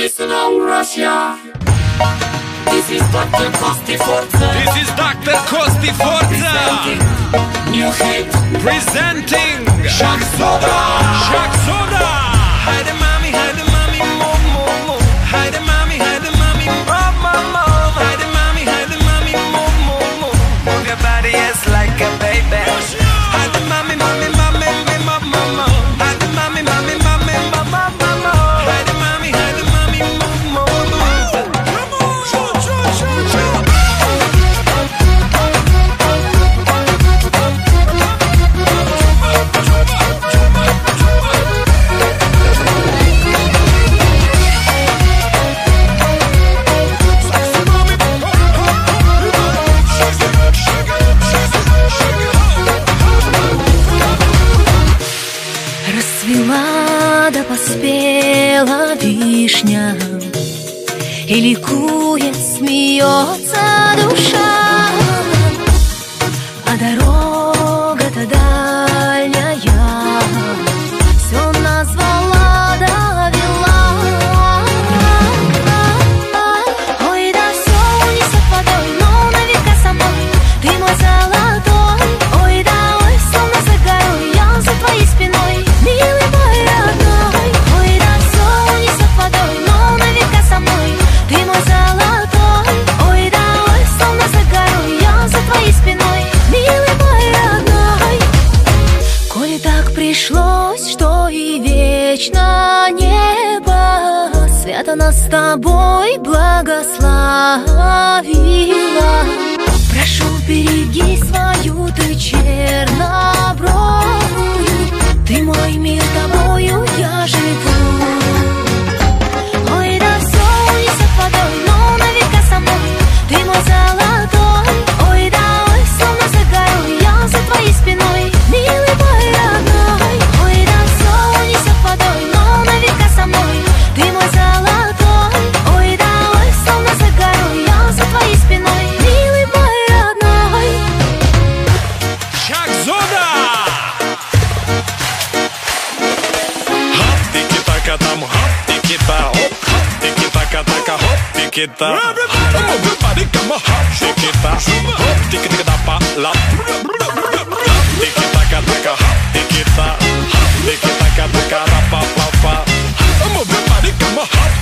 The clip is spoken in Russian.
listen now, Russia. This is Dr. Kosti Forza. This is Dr. Kosti Forza. New hit. Presenting Shaq Soda. Shaq Soda. Haydi mami, mo mo mo. Haydi mami, mo mo mo. Haydi mami, mo mo mo. Move your body yes like a baby. Haydi mami, mo mo mo. Haydi mami, mo mo mo. Haydi mami, mo mo mo. Расцвела да поспела вишня, и ликует, смеется душа, а дорога-то дальняя все назвала, довела. Ой, да все унесет водой, но навека со мной ты мой золотой. Ой, да ой, словно за горой, я за твоей спиной. Милый мой родной, ой, да все унесет водой, но навека со мной ты мой золотой. Ой, да ой, словно за горой, я за твоей спиной. Милый мой родной, коли так пришлось, что и вечно небо свято нас с тобой благословила. Прошу, береги свою ты чернобровую, ты мой мир, тобою я живу. Ой, да все унесет водой, но навека со мной ты мой золотой. Ой, да ой, словно за горой, я за твоей спиной. Милый мой родной, ой, да все унесет водой, но навека со мной ты мой золотой. Ой, да ой, словно за горой, я за твоей спиной. Милый мой родной. Shaq Soda. Хоп, тики-така там, хоп, тики-та, хоп, хоп, тики-така-така, хоп, тики-та. Everybody come on, хоп, тики-та, хоп, тики-така-та-па, лап. Тики-така-така, хоп, тики-та, хоп, тики-така-така, ра-па-па-па. Everybody come on, хоп,